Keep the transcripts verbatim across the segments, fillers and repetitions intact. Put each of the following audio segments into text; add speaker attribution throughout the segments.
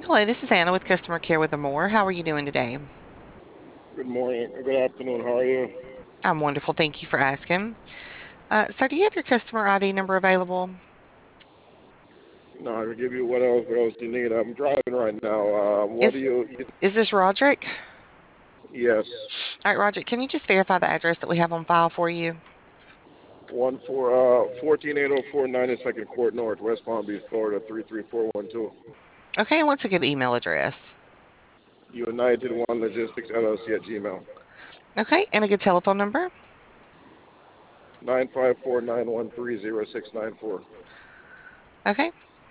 Speaker 1: Hello, this is Anna with Customer Care with Amore. How are you doing today?
Speaker 2: Good morning. Good afternoon. How are you?
Speaker 1: I'm wonderful. Thank you for asking. Uh, sir, do you have your customer I D number available?
Speaker 2: No, I will give you what else, what else you need. I'm driving right now. Um, what do
Speaker 1: Is
Speaker 2: you, you?
Speaker 1: is this Roderick?
Speaker 2: Yes.
Speaker 1: All right, Roderick, can you just verify the address that we have on file for you?
Speaker 2: One for uh fourteen eight oh four ninety-second Court North, West Palm Beach, Florida three three four one two.
Speaker 1: Okay, and what's a good email address?
Speaker 2: United One Logistics L L C at Gmail.
Speaker 1: Okay, and a good telephone number?
Speaker 2: Nine five four nine one three zero six nine four.
Speaker 1: Okay.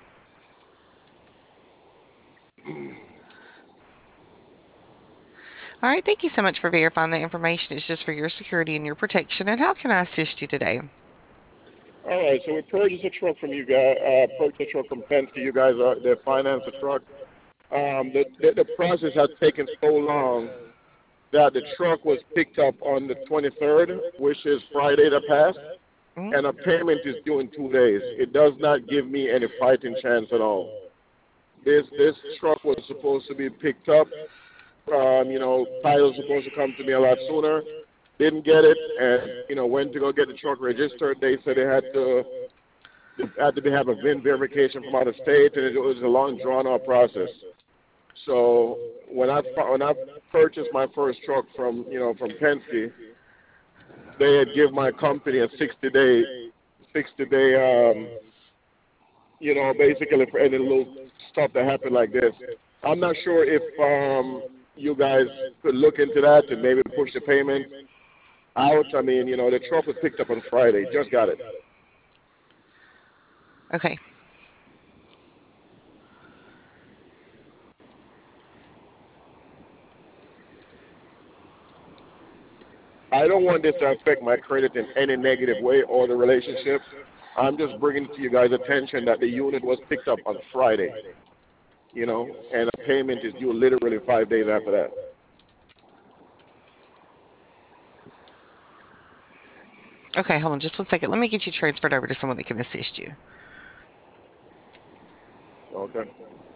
Speaker 1: All right, thank you so much for verifying the information. It's just for your security and your protection. And how can I assist you today?
Speaker 2: All right. So we purchased a truck from you guys. Uh, purchased a truck from Penske. You guys are they finance the truck. Um, the, the the process has taken so long that the truck was picked up on the twenty-third, which is Friday that passed,
Speaker 1: Mhm.
Speaker 2: and a payment is due in two days. It does not give me any fighting chance at all. This this truck was supposed to be picked up. Um, you know, title's supposed to come to me a lot sooner. Didn't get it, and you know, went to go get the truck registered. They said they had to they had to be, have a V I N verification from out of state, and it was a long drawn out process. So when I when I purchased my first truck from you know from Penske, they had give my company a sixty day sixty day um you know basically for any little stuff that happened like this. I'm not sure if um you guys could look into that and maybe push the payment out. I mean, you know, the truck was picked up on Friday. Just got it.
Speaker 1: Okay.
Speaker 2: I don't want this to affect my credit in any negative way or the relationship. I'm just bringing to you guys' attention that the unit was picked up on Friday, you know, and a payment is due literally five days after that.
Speaker 1: Okay, hold on just one second. Let me get you transferred over to someone that can assist you.
Speaker 2: Okay.